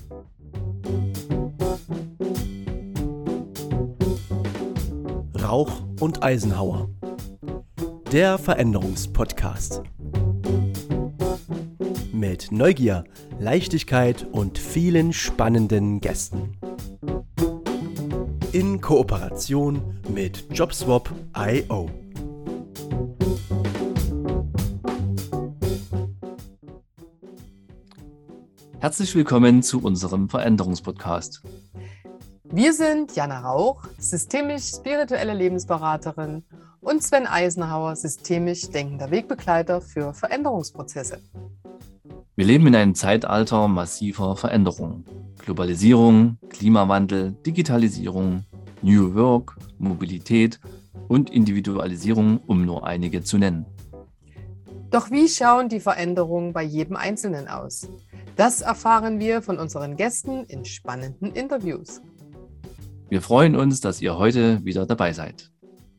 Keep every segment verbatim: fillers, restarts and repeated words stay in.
Rauch und Eisenhauer. Der Veränderungspodcast. Mit Neugier, Leichtigkeit und vielen spannenden Gästen. In Kooperation mit JobSwap Punkt io. Herzlich willkommen zu unserem Veränderungspodcast. Wir sind Jana Rauch, systemisch-spirituelle Lebensberaterin, und Sven Eisenhauer, systemisch denkender Wegbegleiter für Veränderungsprozesse. Wir leben in einem Zeitalter massiver Veränderungen. Globalisierung, Klimawandel, Digitalisierung, New Work, Mobilität und Individualisierung, um nur einige zu nennen. Doch wie schauen die Veränderungen bei jedem Einzelnen aus? Das erfahren wir von unseren Gästen in spannenden Interviews. Wir freuen uns, dass ihr heute wieder dabei seid.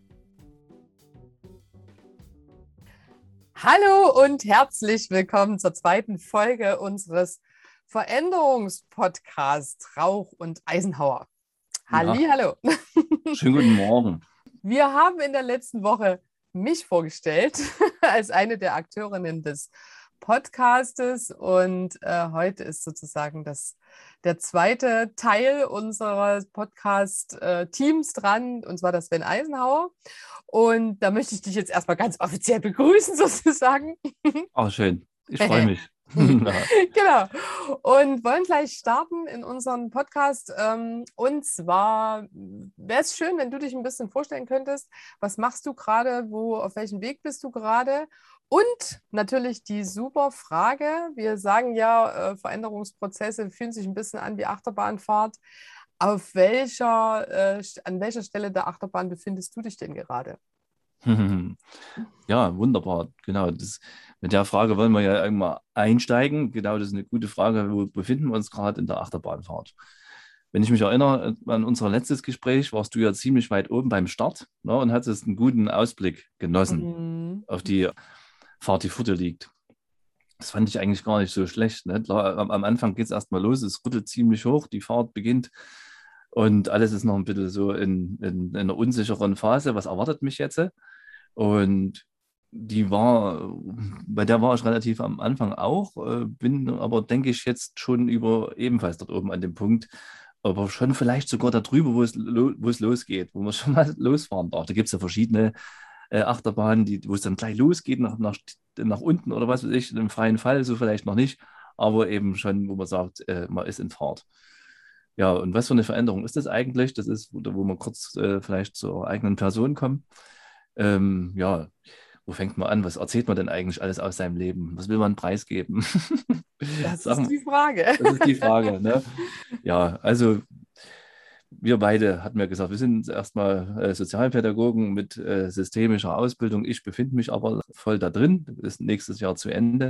Hallo und herzlich willkommen zur zweiten Folge unseres Veränderungspodcasts Rauch und Eisenhauer. Halli, Ja. hallo. Schönen guten Morgen. Wir haben in der letzten Woche mich vorgestellt als eine der Akteurinnen des Podcastes und äh, heute ist sozusagen das, der zweite Teil unseres Podcast-Teams dran, und zwar das Sven Eisenhauer. Und da möchte ich dich jetzt erstmal ganz offiziell begrüßen sozusagen. Oh, schön. Ich freue mich. Genau. Und wollen gleich starten in unseren Podcast. Und zwar wäre es schön, wenn du dich ein bisschen vorstellen könntest. Was machst du gerade? Wo, auf welchem Weg bist du gerade? Und natürlich die super Frage. Wir sagen ja, Veränderungsprozesse fühlen sich ein bisschen an wie Achterbahnfahrt. Auf welcher, an welcher Stelle der Achterbahn befindest du dich denn gerade? Ja, wunderbar. Genau. Das, mit der Frage wollen wir ja irgendwann einsteigen. Genau, das ist eine gute Frage. Wo befinden wir uns gerade in der Achterbahnfahrt? Wenn ich mich erinnere an unser letztes Gespräch, warst du ja ziemlich weit oben beim Start, ne, und hattest einen guten Ausblick genossen Mhm. auf die Fahrt, die vor dir liegt. Das fand ich eigentlich gar nicht so schlecht. Ne? Klar, am, am Anfang geht es erstmal los, es rüttelt ziemlich hoch, die Fahrt beginnt und alles ist noch ein bisschen so in, in, in einer unsicheren Phase. Was erwartet mich jetzt? Und die war, bei der war ich relativ am Anfang auch, äh, bin aber, denke ich, jetzt schon über ebenfalls dort oben an dem Punkt, aber schon vielleicht sogar darüber, wo es, lo, wo es losgeht, wo man schon mal losfahren darf. Da gibt es ja verschiedene äh, Achterbahnen, die, wo es dann gleich losgeht, nach, nach, nach unten oder was weiß ich, im freien Fall, so vielleicht noch nicht, aber eben schon, wo man sagt, äh, man ist in Fahrt. Ja, und was für eine Veränderung ist das eigentlich? Das ist, wo, wo wir kurz äh, vielleicht zur eigenen Person kommen. Ähm, ja, wo fängt man an? Was erzählt man denn eigentlich alles aus seinem Leben? Was will man preisgeben? Das Sagen, ist die Frage. Das ist die Frage, ne? Ja, also wir beide hatten ja gesagt, wir sind erstmal äh, Sozialpädagogen mit äh, systemischer Ausbildung. Ich befinde mich aber voll da drin, ist nächstes Jahr zu Ende.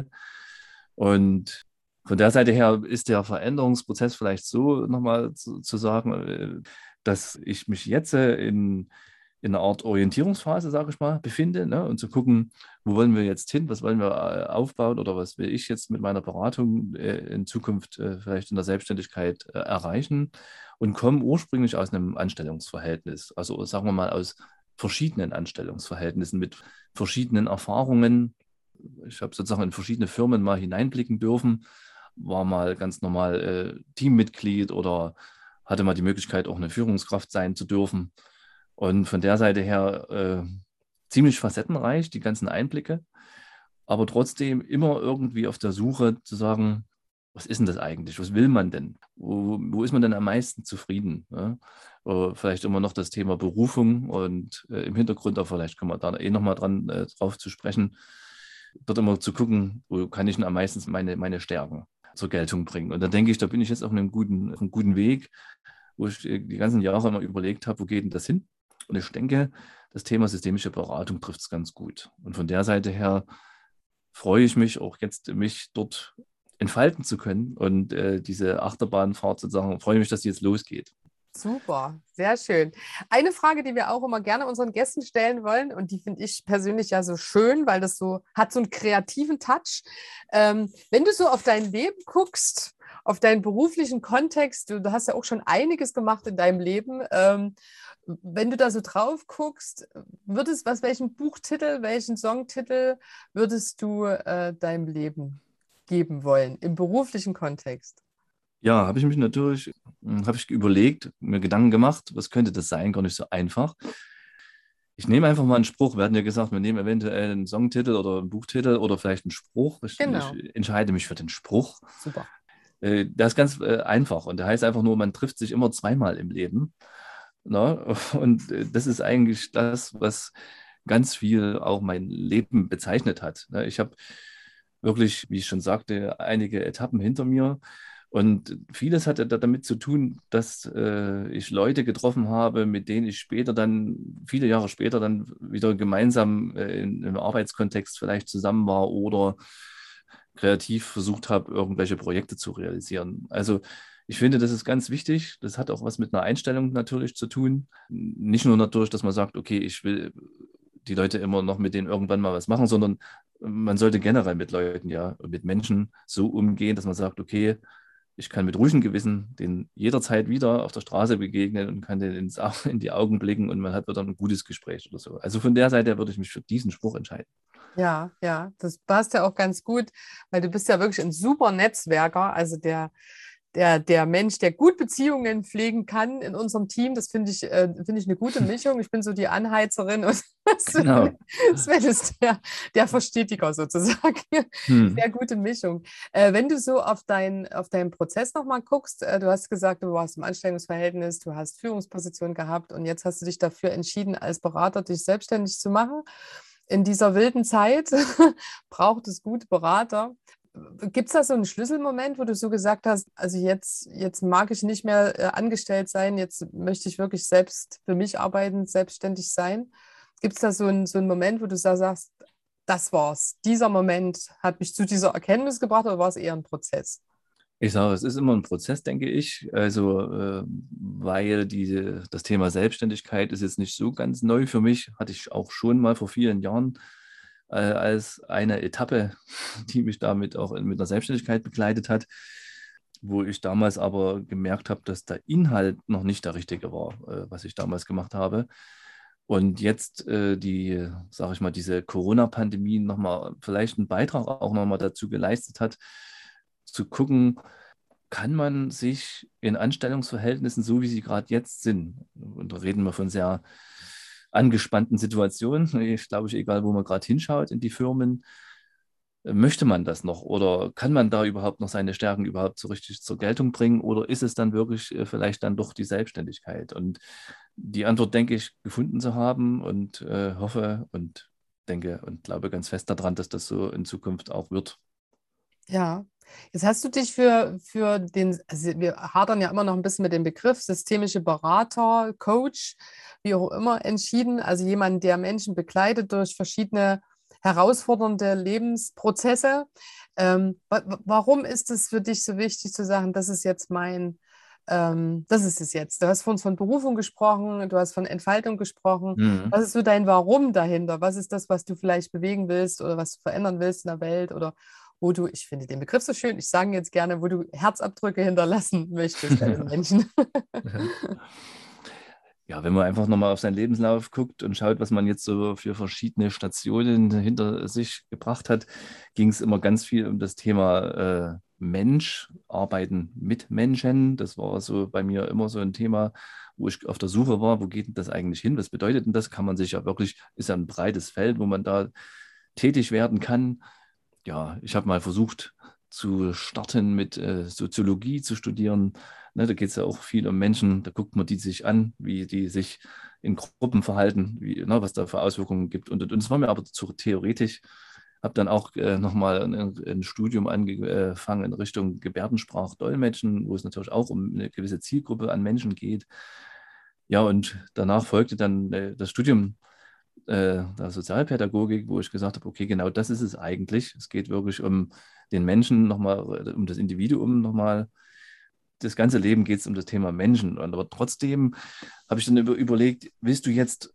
Und von der Seite her ist der Veränderungsprozess vielleicht so nochmal zu, zu sagen, äh, dass ich mich jetzt äh, in in einer Art Orientierungsphase, sage ich mal, befinde, ne? Und zu gucken, wo wollen wir jetzt hin, was wollen wir äh, aufbauen oder was will ich jetzt mit meiner Beratung äh, in Zukunft äh, vielleicht in der Selbstständigkeit äh, erreichen, und komme ursprünglich aus einem Anstellungsverhältnis, also sagen wir mal aus verschiedenen Anstellungsverhältnissen mit verschiedenen Erfahrungen. Ich habe sozusagen in verschiedene Firmen mal hineinblicken dürfen, war mal ganz normal äh, Teammitglied oder hatte mal die Möglichkeit, auch eine Führungskraft sein zu dürfen. Und von der Seite her äh, ziemlich facettenreich, die ganzen Einblicke, aber trotzdem immer irgendwie auf der Suche zu sagen, was ist denn das eigentlich? Was will man denn? Wo, wo ist man denn am meisten zufrieden? Ja? Oder vielleicht immer noch das Thema Berufung und äh, im Hintergrund, auch vielleicht kommen wir da eh nochmal dran äh, drauf zu sprechen, dort immer zu gucken, wo kann ich denn am meisten meine, meine Stärken zur Geltung bringen. Und da denke ich, da bin ich jetzt auf einem guten, auf einem guten Weg, wo ich die ganzen Jahre immer überlegt habe, wo geht denn das hin? Und ich denke, das Thema systemische Beratung trifft es ganz gut. Und von der Seite her freue ich mich auch jetzt, mich dort entfalten zu können. Und äh, diese Achterbahnfahrt sozusagen, freue mich, dass die jetzt losgeht. Super, sehr schön. Eine Frage, die wir auch immer gerne unseren Gästen stellen wollen, und die finde ich persönlich ja so schön, weil das so hat so einen kreativen Touch. Ähm, wenn du so auf dein Leben guckst, auf deinen beruflichen Kontext, du, du hast ja auch schon einiges gemacht in deinem Leben. Ähm, wenn du da so drauf guckst, würdest, was, welchen Buchtitel, welchen Songtitel würdest du äh, deinem Leben geben wollen, im beruflichen Kontext? Ja, habe ich mich natürlich, hm, habe ich überlegt, mir Gedanken gemacht, was könnte das sein? Gar nicht so einfach. Ich nehme einfach mal einen Spruch. Wir hatten ja gesagt, wir nehmen eventuell einen Songtitel oder einen Buchtitel oder vielleicht einen Spruch. Ich, Genau, ich entscheide mich für den Spruch. super. Äh, das ist ganz äh, einfach und der heißt einfach nur, man trifft sich immer zweimal im Leben. Ne? Und äh, das ist eigentlich das, was ganz viel auch mein Leben bezeichnet hat. Ne? Ich habe wirklich, wie ich schon sagte, einige Etappen hinter mir. Und vieles hatte da damit zu tun, dass äh, ich Leute getroffen habe, mit denen ich später dann, viele Jahre später dann wieder gemeinsam äh, in, im Arbeitskontext vielleicht zusammen war oder kreativ versucht habe, irgendwelche Projekte zu realisieren. Also ich finde, das ist ganz wichtig. Das hat auch was mit einer Einstellung natürlich zu tun. Nicht nur dadurch, dass man sagt, okay, ich will die Leute immer noch mit denen irgendwann mal was machen, sondern man sollte generell mit Leuten, ja, mit Menschen so umgehen, dass man sagt, okay, ich kann mit ruhigem Gewissen den jederzeit wieder auf der Straße begegnen und kann den ins, Au- in die Augen blicken und man hat wieder ein gutes Gespräch oder so. Also von der Seite würde ich mich für diesen Spruch entscheiden. Ja, ja, das passt ja auch ganz gut, weil du bist ja wirklich ein super Netzwerker, also der, der, der Mensch, der gut Beziehungen pflegen kann in unserem Team. Das finde ich, äh, finde ich eine gute Mischung. Ich bin so die Anheizerin und Genau. Sven, Sven ist der, der Verstetiger sozusagen. Hm. Sehr gute Mischung. Äh, wenn du so auf, dein, auf deinen Prozess nochmal guckst, äh, du hast gesagt, du warst im Anstellungsverhältnis, du hast Führungsposition gehabt und jetzt hast du dich dafür entschieden, als Berater dich selbstständig zu machen. In dieser wilden Zeit braucht es gute Berater. Gibt es da so einen Schlüsselmoment, wo du so gesagt hast, also jetzt, jetzt mag ich nicht mehr äh, angestellt sein, jetzt möchte ich wirklich selbst für mich arbeiten, selbstständig sein? Gibt es da so einen, so einen Moment, wo du da sagst, das war's, dieser Moment hat mich zu dieser Erkenntnis gebracht oder war es eher ein Prozess? Ich sage, es ist immer ein Prozess, denke ich. Also, äh, weil die, das Thema Selbstständigkeit ist jetzt nicht so ganz neu für mich. Hatte ich auch schon mal vor vielen Jahren äh, als eine Etappe, die mich damit auch in, mit der Selbstständigkeit begleitet hat, wo ich damals aber gemerkt habe, dass der Inhalt noch nicht der richtige war, äh, was ich damals gemacht habe. Und jetzt äh, die, sage ich mal, diese Corona-Pandemie nochmal vielleicht einen Beitrag auch nochmal dazu geleistet hat, zu gucken, kann man sich in Anstellungsverhältnissen, so wie sie gerade jetzt sind, und da reden wir von sehr angespannten Situationen, ich glaube, ich, egal wo man gerade hinschaut in die Firmen, möchte man das noch oder kann man da überhaupt noch seine Stärken überhaupt so richtig zur Geltung bringen oder ist es dann wirklich äh, vielleicht dann doch die Selbstständigkeit? Und die Antwort denke ich gefunden zu haben und äh, hoffe und denke und glaube ganz fest daran, dass das so in Zukunft auch wird. Ja, jetzt hast du dich für, für den, also wir hadern ja immer noch ein bisschen mit dem Begriff systemische Berater, Coach, wie auch immer, entschieden. Also jemand, der Menschen begleitet durch verschiedene herausfordernde Lebensprozesse. Ähm, wa wa- warum ist es für dich so wichtig zu sagen, das ist jetzt mein, ähm, das ist es jetzt? Du hast von uns von Berufung gesprochen, du hast von Entfaltung gesprochen. Mhm. Was ist so dein Warum dahinter? Was ist das, was du vielleicht bewegen willst oder was du verändern willst in der Welt oder wo du, ich finde den Begriff so schön, ich sage ihn jetzt gerne, wo du Herzabdrücke hinterlassen möchtest bei den Menschen. Ja, wenn man einfach nochmal auf seinen Lebenslauf guckt und schaut, was man jetzt so für verschiedene Stationen hinter sich gebracht hat, ging es immer ganz viel um das Thema äh, Mensch, Arbeiten mit Menschen. Das war so bei mir immer so ein Thema, wo ich auf der Suche war, wo geht denn das eigentlich hin? Was bedeutet denn das? Kann man sich ja wirklich, ist ja ein breites Feld, wo man da tätig werden kann. Ja, ich habe mal versucht zu starten mit äh, Soziologie zu studieren. Ne, da geht es ja auch viel um Menschen. Da guckt man die sich an, wie die sich in Gruppen verhalten, wie, ne, was da für Auswirkungen gibt. Und, und es war mir aber zu theoretisch. Habe dann auch äh, nochmal ein, ein Studium angefangen in Richtung Gebärdensprachdolmetschen, wo es natürlich auch um eine gewisse Zielgruppe an Menschen geht. Ja, und danach folgte dann äh, das Studium äh, der Sozialpädagogik, wo ich gesagt habe, okay, genau das ist es eigentlich. Es geht wirklich um den Menschen nochmal, um das Individuum nochmal. Das ganze Leben geht es um das Thema Menschen. Und aber trotzdem habe ich dann über, überlegt, willst du jetzt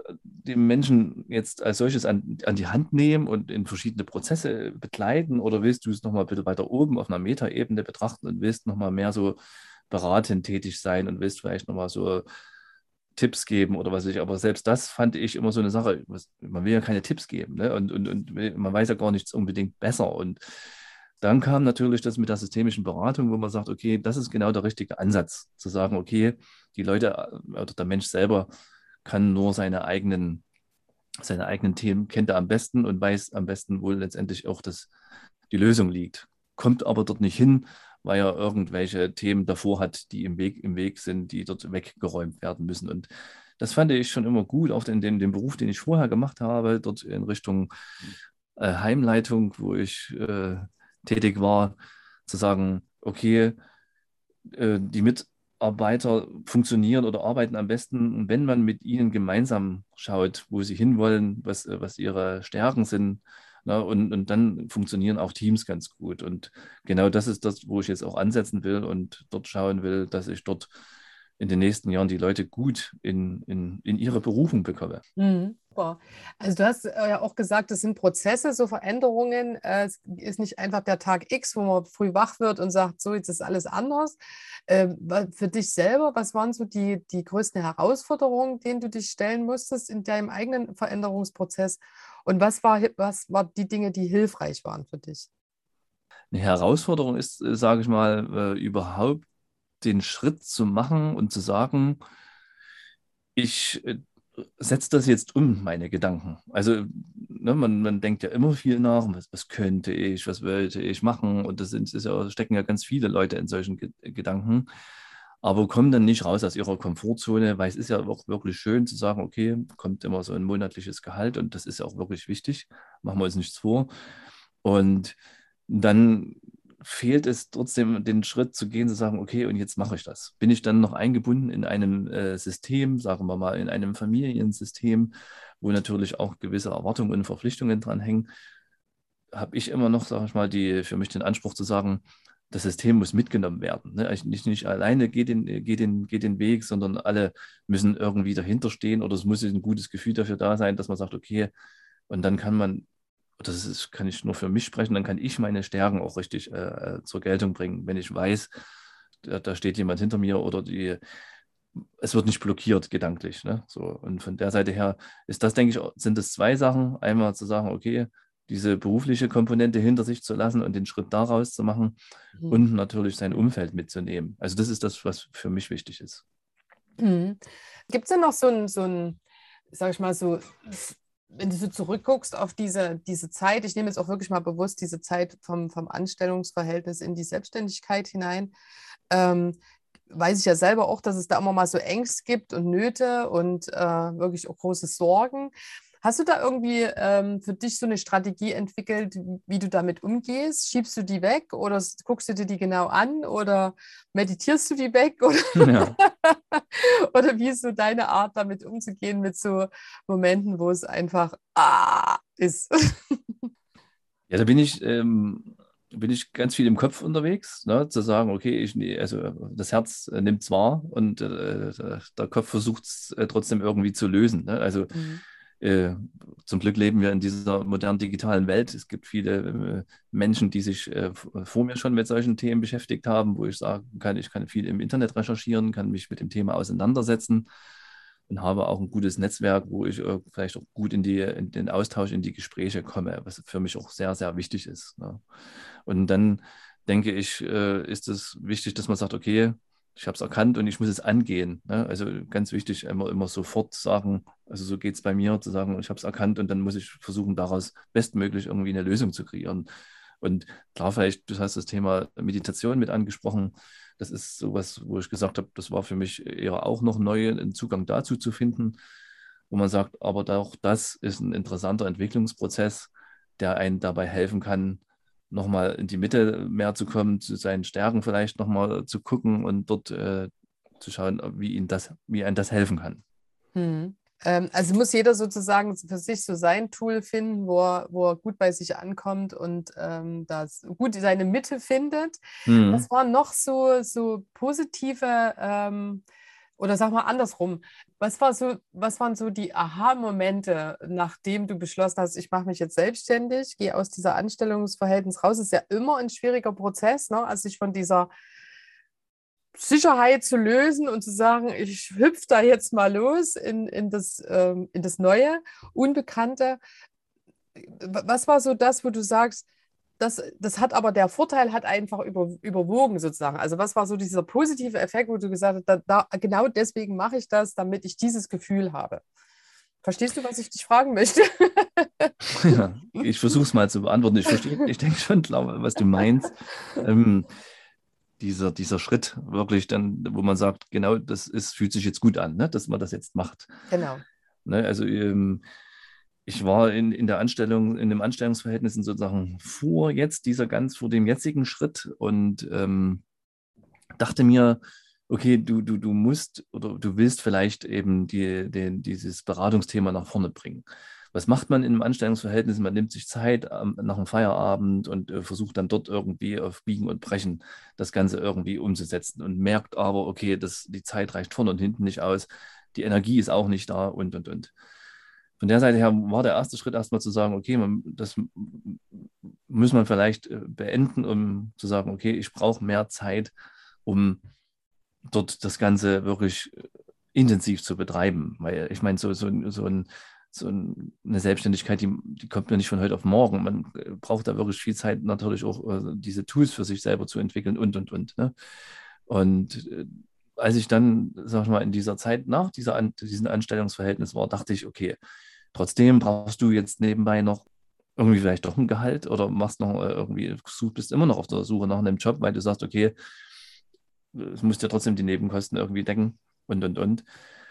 die Menschen jetzt als solches an, an die Hand nehmen und in verschiedene Prozesse begleiten oder willst du es nochmal bitte weiter oben auf einer Metaebene betrachten und willst nochmal mehr so beratend tätig sein und willst vielleicht nochmal so Tipps geben oder was weiß ich. Aber selbst das fand ich immer so eine Sache. Was, man will ja keine Tipps geben, ne? Und, und, und man weiß ja gar nichts unbedingt besser. Und dann kam natürlich das mit der systemischen Beratung, wo man sagt, okay, das ist genau der richtige Ansatz, zu sagen, okay, die Leute oder der Mensch selber kann nur seine eigenen, seine eigenen Themen, kennt er am besten und weiß am besten, wo letztendlich auch das, die Lösung liegt. Kommt aber dort nicht hin, weil er irgendwelche Themen davor hat, die im Weg, im Weg sind, die dort weggeräumt werden müssen. Und das fand ich schon immer gut, auch in dem, dem Beruf, den ich vorher gemacht habe, dort in Richtung äh, Heimleitung, wo ich äh, tätig war, zu sagen, okay, äh, die Mitarbeiter funktionieren oder arbeiten am besten, wenn man mit ihnen gemeinsam schaut, wo sie hinwollen, was, was ihre Stärken sind. Na, und, und dann funktionieren auch Teams ganz gut. Und genau das ist das, wo ich jetzt auch ansetzen will und dort schauen will, dass ich dort in den nächsten Jahren die Leute gut in, in, in ihre Berufung bekomme. Mhm. Super. Also du hast äh, ja auch gesagt, das sind Prozesse, so Veränderungen. Äh, es ist nicht einfach der Tag X, wo man früh wach wird und sagt, so, jetzt ist alles anders. Ähm, wa- für dich selber, was waren so die, die größten Herausforderungen, denen du dich stellen musstest in deinem eigenen Veränderungsprozess? Und was war, hi- was war die Dinge, die hilfreich waren für dich? Eine Herausforderung ist, äh, sage ich mal, äh, überhaupt den Schritt zu machen und zu sagen, ich äh, setze das jetzt um, meine Gedanken. Also ne, man, man denkt ja immer viel nach, was, was könnte ich, was wollte ich machen und das sind, ist ja, stecken ja ganz viele Leute in solchen Ge Gedanken, aber kommen dann nicht raus aus ihrer Komfortzone, weil es ist ja auch wirklich schön zu sagen, okay, kommt immer so ein monatliches Gehalt und das ist ja auch wirklich wichtig, machen wir uns nichts vor. Und dann fehlt es trotzdem, den Schritt zu gehen, zu sagen, okay, und jetzt mache ich das. Bin ich dann noch eingebunden in einem äh, System, sagen wir mal, in einem Familiensystem, wo natürlich auch gewisse Erwartungen und Verpflichtungen dranhängen, habe ich immer noch, sage ich mal, die, für mich den Anspruch zu sagen, das System muss mitgenommen werden. Ne? Ich nicht, nicht alleine geht den, geht, den, geht den Weg, sondern alle müssen irgendwie dahinter stehen oder es muss ein gutes Gefühl dafür da sein, dass man sagt, okay, und dann kann man, das ist, kann ich nur für mich sprechen, dann kann ich meine Stärken auch richtig äh, zur Geltung bringen, wenn ich weiß, da, da steht jemand hinter mir oder die, es wird nicht blockiert gedanklich. Ne? So, und von der Seite her ist das, denke ich, sind es zwei Sachen. Einmal zu sagen, okay, diese berufliche Komponente hinter sich zu lassen und den Schritt daraus zu machen Mhm. und natürlich sein Umfeld mitzunehmen. Also das ist das, was für mich wichtig ist. Mhm. Gibt es denn noch so ein, so ein, sag ich mal, so, wenn du so zurückguckst auf diese, diese Zeit, ich nehme jetzt auch wirklich mal bewusst diese Zeit vom, vom Anstellungsverhältnis in die Selbstständigkeit hinein, ähm, weiß ich ja selber auch, dass es da immer mal so Ängste gibt und Nöte und äh, wirklich auch große Sorgen. Hast du da irgendwie ähm, für dich so eine Strategie entwickelt, wie du damit umgehst? Schiebst du die weg oder s- guckst du dir die genau an oder meditierst du die weg? Oder, Ja. oder wie ist so deine Art, damit umzugehen mit so Momenten, wo es einfach ah ist? Ja, da bin ich, ähm, bin ich ganz viel im Kopf unterwegs, ne, zu sagen, okay, ich, nee, also das Herz äh, nimmt wahr und äh, der Kopf versucht es äh, trotzdem irgendwie zu lösen. Ne? Also Mhm. äh, zum Glück leben wir in dieser modernen digitalen Welt. Es gibt viele äh, Menschen, die sich äh, vor mir schon mit solchen Themen beschäftigt haben, wo ich sagen kann, ich kann viel im Internet recherchieren, kann mich mit dem Thema auseinandersetzen und habe auch ein gutes Netzwerk, wo ich äh, vielleicht auch gut in die, in den Austausch, in die Gespräche komme, was für mich auch sehr, sehr wichtig ist. Ne? Und dann denke ich, äh, ist es wichtig, dass man sagt, okay, ich habe es erkannt und ich muss es angehen. Ne? Also ganz wichtig, immer, immer sofort sagen, also so geht es bei mir, zu sagen, ich habe es erkannt und dann muss ich versuchen, daraus bestmöglich irgendwie eine Lösung zu kreieren. Und klar, vielleicht, du hast das Thema Meditation mit angesprochen. Das ist sowas, wo ich gesagt habe, das war für mich eher auch noch neu, einen Zugang dazu zu finden, wo man sagt, aber auch das ist ein interessanter Entwicklungsprozess, der einen dabei helfen kann, nochmal in die Mitte mehr zu kommen, zu seinen Stärken vielleicht nochmal zu gucken und dort äh, zu schauen, wie ihn das, wie einem das helfen kann. Hm. Ähm, also muss jeder sozusagen für sich so sein Tool finden, wo er, wo er gut bei sich ankommt und ähm, das gut seine Mitte findet. Hm. Was waren noch so, so positive ähm, Oder sag mal andersrum, was war so, was waren so die Aha-Momente, nachdem du beschlossen hast, ich mache mich jetzt selbstständig, gehe aus dieser Anstellungsverhältnis raus? Das ist ja immer ein schwieriger Prozess, ne? Also sich von dieser Sicherheit zu lösen und zu sagen, ich hüpfe da jetzt mal los in, in das, ähm, in das Neue, Unbekannte. Was war so das, wo du sagst, das, das hat aber der Vorteil hat einfach über, überwogen sozusagen. Also was war so dieser positive Effekt, wo du gesagt hast, da, da, genau deswegen mache ich das, damit ich dieses Gefühl habe. Verstehst du, was ich dich fragen möchte? Ja, ich versuche es mal zu beantworten. Ich verstehe, ich denke schon klar, was du meinst. Ähm, dieser, dieser Schritt wirklich dann, wo man sagt, genau, das ist, fühlt sich jetzt gut an, ne, dass man das jetzt macht. Genau. Ne, also ähm, ich war in, in der Anstellung, in dem Anstellungsverhältnis sozusagen vor jetzt dieser ganz, vor dem jetzigen Schritt und ähm, dachte mir, okay, du, du, du musst oder du willst vielleicht eben die, den, dieses Beratungsthema nach vorne bringen. Was macht man in einem Anstellungsverhältnis? Man nimmt sich Zeit ähm, nach dem Feierabend und äh, versucht dann dort irgendwie auf Biegen und Brechen das Ganze irgendwie umzusetzen und merkt aber, okay, das, die Zeit reicht vorne und hinten nicht aus, die Energie ist auch nicht da und, und, und. Von der Seite her war der erste Schritt erstmal zu sagen, okay, man, das muss man vielleicht äh, beenden, um zu sagen, okay, ich brauche mehr Zeit, um dort das Ganze wirklich äh, intensiv zu betreiben. Weil ich meine, so, so, so, ein, so eine Selbstständigkeit, die, die kommt mir nicht von heute auf morgen. Man äh, braucht da wirklich viel Zeit, natürlich auch äh, diese Tools für sich selber zu entwickeln und, und, und. Ne? Und äh, als ich dann, sag ich mal, in dieser Zeit nach dieser An diesem Anstellungsverhältnis war, dachte ich, okay, trotzdem brauchst du jetzt nebenbei noch irgendwie vielleicht doch ein Gehalt oder machst noch äh, irgendwie, such, bist immer noch auf der Suche nach einem Job, weil du sagst, okay, es musst ja trotzdem die Nebenkosten irgendwie decken und, und, und.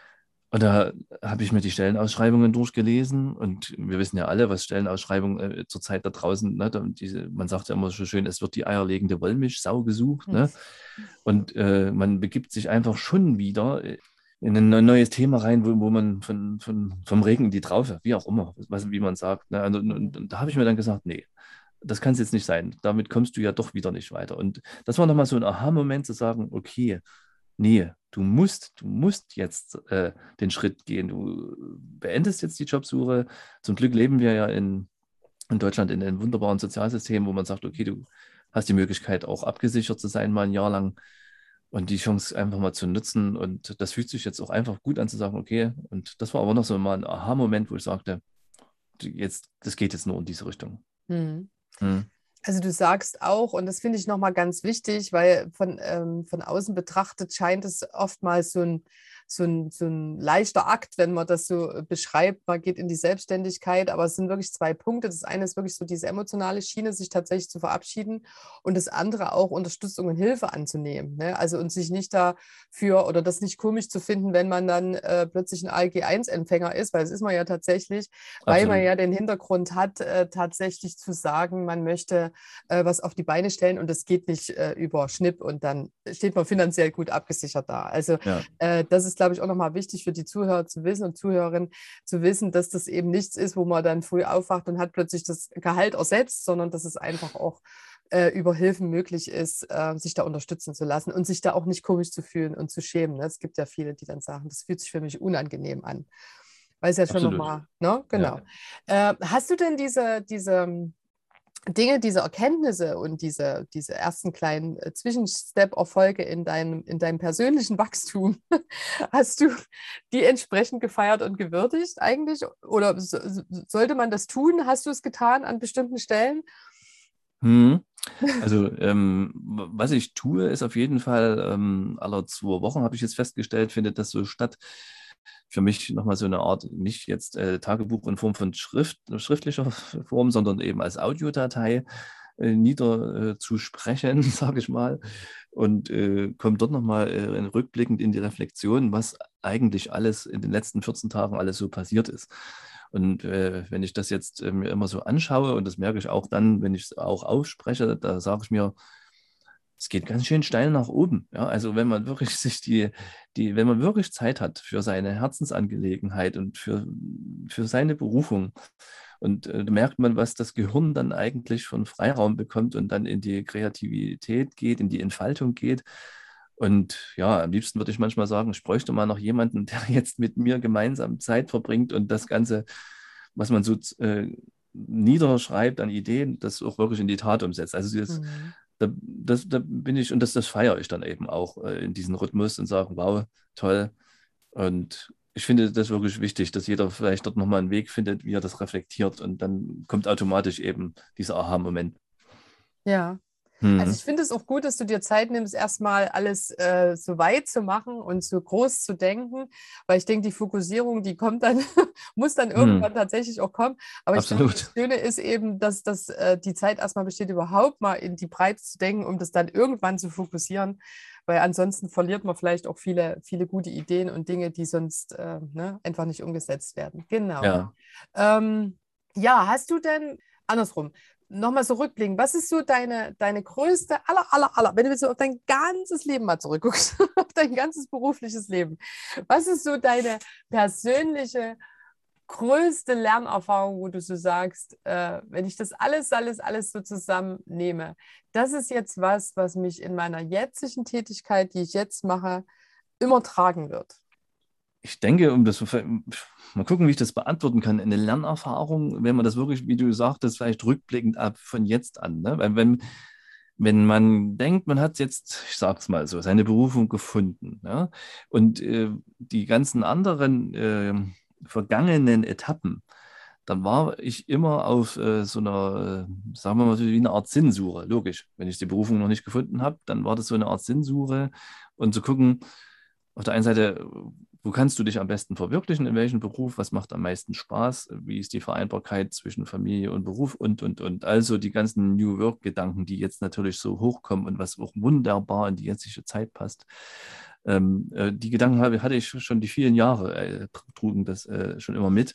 Und da habe ich mir die Stellenausschreibungen durchgelesen und wir wissen ja alle, was Stellenausschreibungen äh, zurzeit da draußen, ne, da, diese, man sagt ja immer so schön, es wird die eierlegende Wollmilchsau gesucht, ne? Und äh, man begibt sich einfach schon wieder in ein neues Thema rein, wo, wo man von, von, vom Regen in die Traufe, wie auch immer, was, wie man sagt. Ne? Also, und, und da habe ich mir dann gesagt, nee, das kann es jetzt nicht sein. Damit kommst du ja doch wieder nicht weiter. Und das war nochmal so ein Aha-Moment zu sagen, okay, nee, du musst, du musst jetzt äh, den Schritt gehen. Du beendest jetzt die Jobsuche. Zum Glück leben wir ja in, in Deutschland in einem wunderbaren Sozialsystem, wo man sagt, okay, du hast die Möglichkeit, auch abgesichert zu sein, mal ein Jahr lang und die Chance einfach mal zu nutzen. Und das fühlt sich jetzt auch einfach gut an zu sagen, okay, und das war aber noch so mal ein Aha-Moment, wo ich sagte, jetzt, das geht jetzt nur in diese Richtung. Hm. Hm. Also du sagst auch, und das finde ich nochmal ganz wichtig, weil von, ähm, von außen betrachtet scheint es oftmals so ein, so, ein, so ein leichter Akt, wenn man das so beschreibt, man geht in die Selbstständigkeit, aber es sind wirklich zwei Punkte. Das eine ist wirklich so diese emotionale Schiene, sich tatsächlich zu verabschieden und das andere auch Unterstützung und Hilfe anzunehmen. Ne? Also und sich nicht dafür oder das nicht komisch zu finden, wenn man dann äh, plötzlich ein A L G eins Empfänger ist, weil das ist man ja tatsächlich, weil man Absolut. ja den Hintergrund hat, äh, tatsächlich zu sagen, man möchte äh, was auf die Beine stellen und das geht nicht äh, über Schnipp und dann steht man finanziell gut abgesichert da. Also Ja, äh, das ist, glaube ich, auch nochmal wichtig für die Zuhörer zu wissen und Zuhörerinnen zu wissen, dass das eben nichts ist, wo man dann früh aufwacht und hat plötzlich das Gehalt ersetzt, sondern dass es einfach auch äh, über Hilfen möglich ist, äh, sich da unterstützen zu lassen und sich da auch nicht komisch zu fühlen und zu schämen. Ne? Es gibt ja viele, die dann sagen, das fühlt sich für mich unangenehm an. Weil es ja schon absolut. nochmal, ne? Genau. Ja. Äh, hast du denn diese, diese Dinge, diese Erkenntnisse und diese, diese ersten kleinen äh, Zwischenstep-Erfolge in deinem, in deinem persönlichen Wachstum, hast du die entsprechend gefeiert und gewürdigt eigentlich? Oder so, sollte man das tun? Hast du es getan an bestimmten Stellen? Hm. Also ähm, was ich tue, ist auf jeden Fall ähm, alle zwei Wochen, habe ich jetzt festgestellt, findet das so statt. Für mich nochmal so eine Art, nicht jetzt äh, Tagebuch in Form von Schrift, schriftlicher Form, sondern eben als Audiodatei äh, niederzusprechen, sage ich mal. Und äh, kommt dort nochmal äh, rückblickend in die Reflexion, was eigentlich alles in den letzten vierzehn Tagen alles so passiert ist. Und äh, wenn ich das jetzt äh, mir immer so anschaue, und das merke ich auch dann, wenn ich es auch ausspreche, da sage ich mir, es geht ganz schön steil nach oben. Ja, also wenn man wirklich sich die, die, wenn man wirklich Zeit hat für seine Herzensangelegenheit und für, für seine Berufung, und äh, da merkt man, was das Gehirn dann eigentlich von Freiraum bekommt und dann in die Kreativität geht, in die Entfaltung geht. Und ja, am liebsten würde ich manchmal sagen, ich bräuchte mal noch jemanden, der jetzt mit mir gemeinsam Zeit verbringt und das Ganze, was man so äh, niederschreibt an Ideen, das auch wirklich in die Tat umsetzt. Also das, Mhm. da, das, da bin ich, und das, das feiere ich dann eben auch äh, in diesen Rhythmus und sage, wow, toll. Und ich finde das wirklich wichtig, dass jeder vielleicht dort nochmal einen Weg findet, wie er das reflektiert. Und dann kommt automatisch eben dieser Aha-Moment. Ja. Also Hm. ich finde es auch gut, dass du dir Zeit nimmst, erstmal alles äh, so weit zu machen und so groß zu denken, weil ich denke, die Fokussierung, die kommt dann, muss dann Hm. irgendwann tatsächlich auch kommen. Aber ich glaube, das Absolut. Schöne ist eben, dass, dass äh, die Zeit erstmal besteht, überhaupt mal in die Breite zu denken, um das dann irgendwann zu fokussieren, weil ansonsten verliert man vielleicht auch viele, viele gute Ideen und Dinge, die sonst äh, ne, einfach nicht umgesetzt werden. Genau. Ja. Ähm, ja, hast du denn, andersrum, nochmal so rückblicken, was ist so deine, deine größte, aller, aller, aller, wenn du jetzt so auf dein ganzes Leben mal zurückguckst, auf dein ganzes berufliches Leben, was ist so deine persönliche größte Lernerfahrung, wo du so sagst, äh, wenn ich das alles, alles, alles so zusammennehme, das ist jetzt was, was mich in meiner jetzigen Tätigkeit, die ich jetzt mache, immer tragen wird? Ich denke, um das mal gucken, wie ich das beantworten kann. Eine Lernerfahrung, wenn man das wirklich, wie du sagtest, vielleicht rückblickend ab von jetzt an. Ne? Weil wenn, wenn man denkt, man hat jetzt, ich sag's mal so, seine Berufung gefunden, ja? Und äh, die ganzen anderen äh, vergangenen Etappen, dann war ich immer auf äh, so einer, äh, sagen wir mal, so wie eine Art Sinnsuche. Logisch, wenn ich die Berufung noch nicht gefunden habe, dann war das so eine Art Sinnsuche und zu gucken, auf der einen Seite, wo kannst du dich am besten verwirklichen, in welchem Beruf, was macht am meisten Spaß, wie ist die Vereinbarkeit zwischen Familie und Beruf und, und, und. Also die ganzen New Work-Gedanken, die jetzt natürlich so hochkommen und was auch wunderbar in die jetzige Zeit passt. Ähm, äh, die Gedanken habe, hatte ich schon die vielen Jahre, äh, trugen das äh, schon immer mit.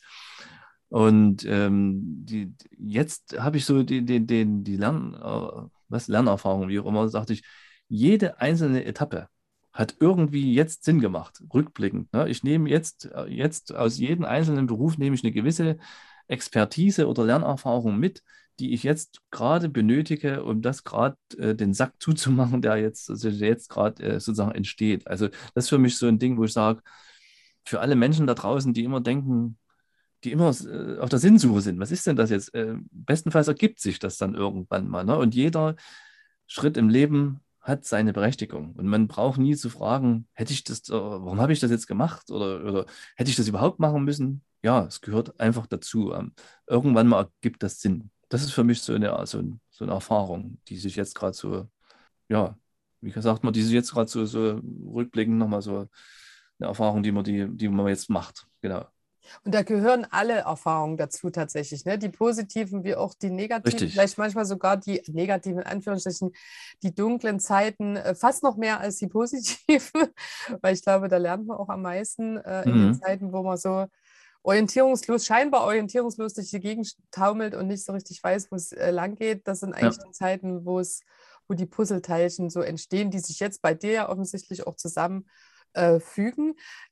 Und ähm, die, jetzt habe ich so die, die, die, die Lern, äh, was, Lernerfahrung, wie auch immer, sagte ich, jede einzelne Etappe hat irgendwie jetzt Sinn gemacht, rückblickend. Ne? Ich nehme jetzt, äh, jetzt aus jedem einzelnen Beruf nehme ich eine gewisse Expertise oder Lernerfahrung mit, die ich jetzt gerade benötige, um das gerade äh, den Sack zuzumachen, der jetzt, also der jetzt gerade äh, sozusagen entsteht. Also das ist für mich so ein Ding, wo ich sage, für alle Menschen da draußen, die immer denken, die immer äh, auf der Sinnsuche sind. Was ist denn das jetzt? Äh, bestenfalls ergibt sich das dann irgendwann mal. Ne? Und jeder Schritt im Leben hat seine Berechtigung. Und man braucht nie zu fragen, hätte ich das, äh, warum habe ich das jetzt gemacht? Oder, oder hätte ich das überhaupt machen müssen? Ja, es gehört einfach dazu. Ähm, irgendwann mal ergibt das Sinn. Das ist für mich so eine, so, ein, so eine Erfahrung, die sich jetzt gerade so, ja, wie gesagt, man, die sich jetzt gerade so, so rückblickend nochmal so eine Erfahrung, die man, die, die man jetzt macht. Genau. Und da gehören alle Erfahrungen dazu tatsächlich, ne? Die positiven wie auch die negativen, Richtig. vielleicht manchmal sogar die negativen, in Anführungsstrichen, die dunklen Zeiten, äh, fast noch mehr als die positiven, weil ich glaube, da lernt man auch am meisten äh, in den Mhm. Zeiten, wo man so orientierungslos, scheinbar orientierungslos durch die Gegend taumelt und nicht so richtig weiß, wo es äh, lang geht. Das sind Ja. eigentlich die Zeiten, wo es, wo die Puzzleteilchen so entstehen, die sich jetzt bei dir ja offensichtlich auch zusammen äh, fügen.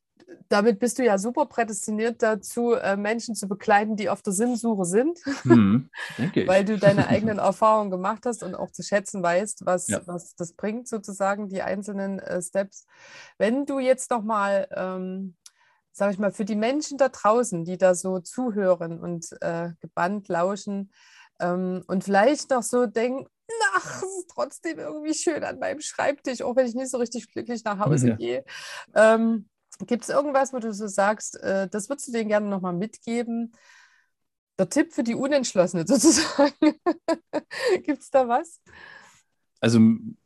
Damit bist du ja super prädestiniert dazu, äh, Menschen zu begleiten, die auf der Sinnsuche sind, Mhm. Denke weil ich. du deine eigenen Erfahrungen gemacht hast und auch zu schätzen weißt, was, Ja. was das bringt, sozusagen, die einzelnen äh, Steps. Wenn du jetzt nochmal, ähm, sag ich mal, für die Menschen da draußen, die da so zuhören und äh, gebannt lauschen ähm, und vielleicht noch so denken, ach, es ist trotzdem irgendwie schön an meinem Schreibtisch, auch wenn ich nicht so richtig glücklich nach Hause Ja. gehe. Ähm, Gibt es irgendwas, wo du so sagst, äh, das würdest du denen gerne nochmal mitgeben? Der Tipp für die Unentschlossene sozusagen. Gibt es da was? Also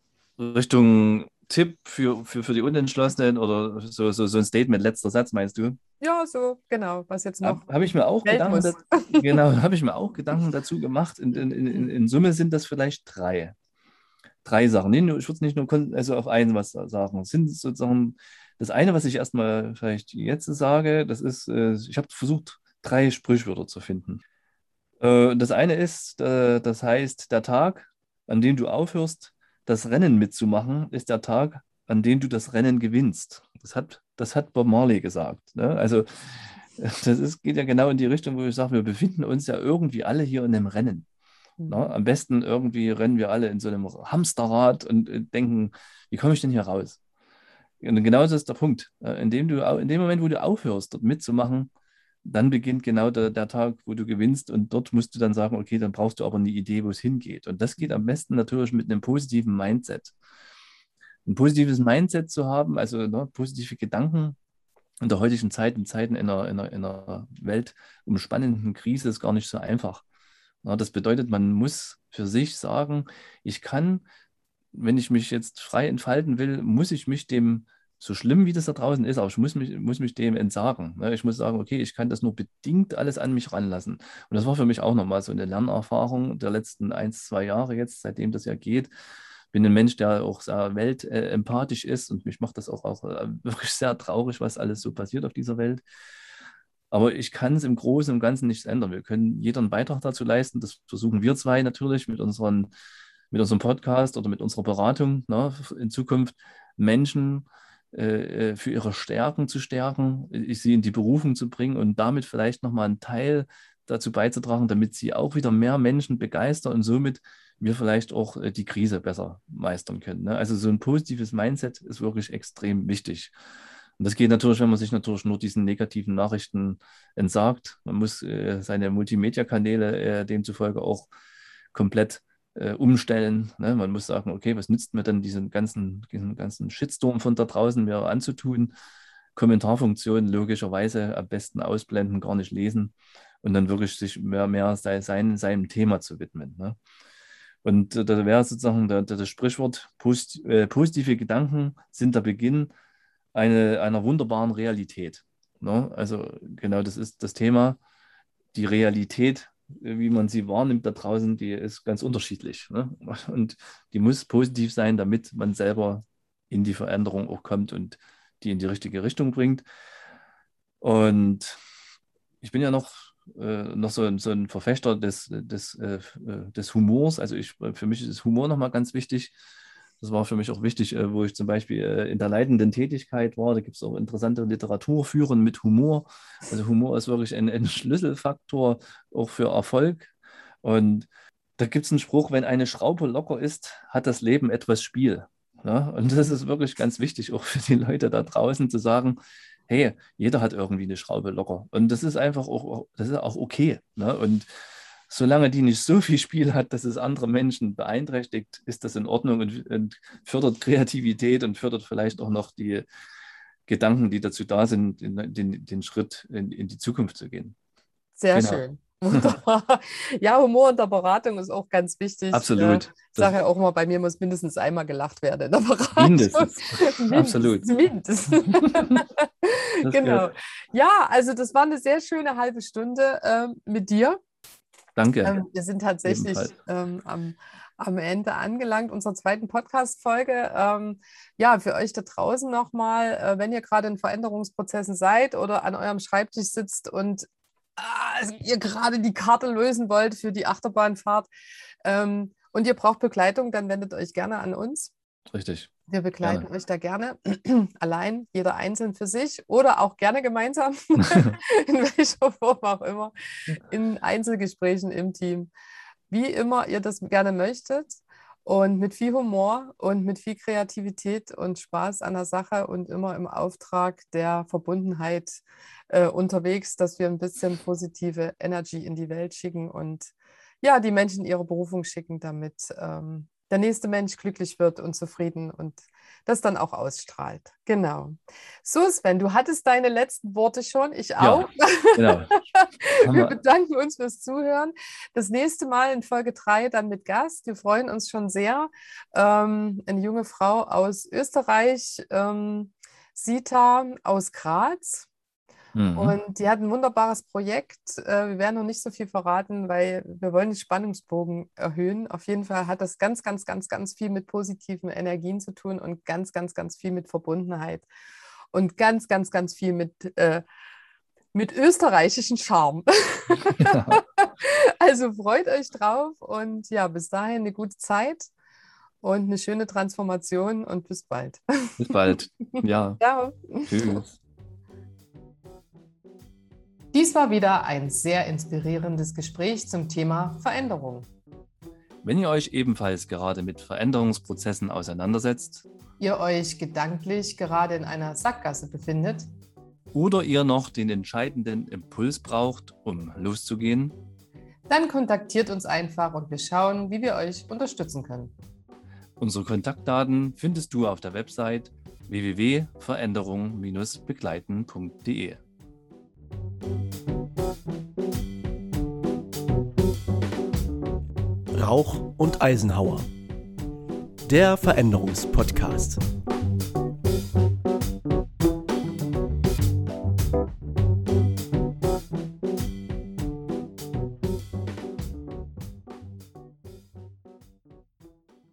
Richtung Tipp für, für, für die Unentschlossenen oder so, so, so ein Statement, letzter Satz, meinst du? Ja, so, genau, was jetzt noch Habe hab ich mir auch Welt Gedanken, muss. da, genau, habe ich mir auch Gedanken dazu gemacht. In, in, in, in Summe sind das vielleicht drei. Drei Sachen. Nee, nur- ich würde es nicht nur kon- also auf einen was sagen. Es sind sozusagen das eine, was ich erstmal vielleicht jetzt sage, das ist, äh, ich habe versucht, drei Sprichwörter zu finden. Äh, das eine ist, äh, das heißt, der Tag, an dem du aufhörst, das Rennen mitzumachen, ist der Tag, an dem du das Rennen gewinnst. Das hat, das hat Bob Marley gesagt. Ne? Also das ist, geht ja genau in die Richtung, wo ich sage, wir befinden uns ja irgendwie alle hier in einem Rennen. Ne? Mhm. Am besten irgendwie rennen wir alle in so einem Hamsterrad und äh, denken, wie komme ich denn hier raus? Und genau das ist der Punkt. Äh, In dem du, au- in dem Moment, wo du aufhörst, dort mitzumachen, dann beginnt genau der, der Tag, wo du gewinnst. Und dort musst du dann sagen, okay, dann brauchst du aber eine Idee, wo es hingeht. Und das geht am besten natürlich mit einem positiven Mindset. Ein positives Mindset zu haben, also ne, positive Gedanken in der heutigen Zeit, in Zeiten einer, einer, einer weltumspannenden Krise, ist gar nicht so einfach. Ja, das bedeutet, man muss für sich sagen, ich kann, wenn ich mich jetzt frei entfalten will, muss ich mich dem, so schlimm wie das da draußen ist, aber ich muss mich, muss mich dem entsagen. Ne? Ich muss sagen, okay, ich kann das nur bedingt alles an mich ranlassen. Und das war für mich auch nochmal so eine Lernerfahrung der letzten ein, zwei Jahre jetzt, seitdem das ja geht. Bin ein Mensch, der auch sehr weltempathisch ist, und mich macht das auch, auch äh, wirklich sehr traurig, was alles so passiert auf dieser Welt. Aber ich kann es im Großen und Ganzen nichts ändern. Wir können jeder einen Beitrag dazu leisten. Das versuchen wir zwei natürlich mit unseren, mit unserem Podcast oder mit unserer Beratung, ne, in Zukunft Menschen äh, für ihre Stärken zu stärken, sie in die Berufung zu bringen und damit vielleicht nochmal einen Teil dazu beizutragen, damit sie auch wieder mehr Menschen begeistern und somit wir vielleicht auch äh, die Krise besser meistern können. Ne? Also so ein positives Mindset ist wirklich extrem wichtig. Und das geht natürlich, wenn man sich natürlich nur diesen negativen Nachrichten entsagt. Man muss äh, seine Multimedia-Kanäle äh, demzufolge auch komplett äh, umstellen. Ne? Man muss sagen, okay, was nützt mir denn diesen ganzen, diesen ganzen Shitstorm von da draußen mir anzutun? Kommentarfunktion logischerweise am besten ausblenden, gar nicht lesen und dann wirklich sich mehr, mehr sei, sein, seinem Thema zu widmen. Ne? Und äh, da wäre sozusagen der, der, das Sprichwort, post, äh, positive Gedanken sind der Beginn eine, einer wunderbaren Realität. Ne? Also genau das ist das Thema. Die Realität, äh, wie man sie wahrnimmt da draußen, die ist ganz unterschiedlich. Ne? Und die muss positiv sein, damit man selber in die Veränderung auch kommt und die in die richtige Richtung bringt. Und ich bin ja noch, äh, noch so, so ein Verfechter des, des, äh, des Humors. Also ich, für mich ist Humor nochmal ganz wichtig. Das war für mich auch wichtig, äh, wo ich zum Beispiel äh, in der leitenden Tätigkeit war. Da gibt es auch interessante Literatur, Führen mit Humor. Also Humor ist wirklich ein, ein Schlüsselfaktor auch für Erfolg. Und da gibt es einen Spruch, wenn eine Schraube locker ist, hat das Leben etwas Spiel. Ja? Und das ist wirklich ganz wichtig, auch für die Leute da draußen zu sagen, hey, jeder hat irgendwie eine Schraube locker. Und das ist einfach auch, das ist auch okay. Ne? Und solange die nicht so viel Spiel hat, dass es andere Menschen beeinträchtigt, ist das in Ordnung und, und fördert Kreativität und fördert vielleicht auch noch die Gedanken, die dazu da sind, den, den, den Schritt in, in die Zukunft zu gehen. Sehr Genau. schön. Wunderbar. Ja, Humor in der Beratung ist auch ganz wichtig. Absolut. Ich sage ja auch immer, bei mir muss mindestens einmal gelacht werden in der Beratung. Mindestens. Absolut. Mindestens. Das Genau. gehört. Ja, also das war eine sehr schöne halbe Stunde ähm, mit dir. Danke. Ähm, wir sind tatsächlich ähm, am, am Ende angelangt unserer zweiten Podcast-Folge. Ähm, ja, für euch da draußen nochmal, äh, wenn ihr gerade in Veränderungsprozessen seid oder an eurem Schreibtisch sitzt und also ihr gerade die Karte lösen wollt für die Achterbahnfahrt ähm, und ihr braucht Begleitung, dann wendet euch gerne an uns. Richtig. Wir begleiten Gerne. euch da gerne, allein, jeder einzeln für sich oder auch gerne gemeinsam, in welcher Form auch immer, in Einzelgesprächen im Team. Wie immer ihr das gerne möchtet und mit viel Humor und mit viel Kreativität und Spaß an der Sache und immer im Auftrag der Verbundenheit äh, unterwegs, dass wir ein bisschen positive Energy in die Welt schicken und ja, die Menschen ihre Berufung schicken, damit ähm, der nächste Mensch glücklich wird und zufrieden und das dann auch ausstrahlt. Genau. So, Sven, du hattest deine letzten Worte schon, ich auch. Ja, genau. Wir bedanken uns fürs Zuhören. Das nächste Mal in Folge drei dann mit Gast. Wir freuen uns schon sehr. Ähm, eine junge Frau aus Österreich, ähm, Sita aus Graz. Mhm. Und die hat ein wunderbares Projekt. Äh, Wir werden noch nicht so viel verraten, weil wir wollen den Spannungsbogen erhöhen. Auf jeden Fall hat das ganz, ganz, ganz, ganz viel mit positiven Energien zu tun und ganz, ganz, ganz viel mit Verbundenheit und ganz, ganz, ganz viel mit, äh, mit österreichischen Charme. Ja. Also freut euch drauf und ja, bis dahin eine gute Zeit und eine schöne Transformation und bis bald. Bis bald. Ja. Ciao. Tschüss. Dies war wieder ein sehr inspirierendes Gespräch zum Thema Veränderung. Wenn ihr euch ebenfalls gerade mit Veränderungsprozessen auseinandersetzt ihr euch gedanklich gerade in einer Sackgasse befindet oder ihr noch den entscheidenden Impuls braucht, um loszugehen, dann kontaktiert uns einfach und wir schauen, wie wir euch unterstützen können. Unsere Kontaktdaten findest du auf der Website w w w punkt veränderung Bindestrich begleiten punkt d e. Rauch und Eisenhauer. Der Veränderungspodcast.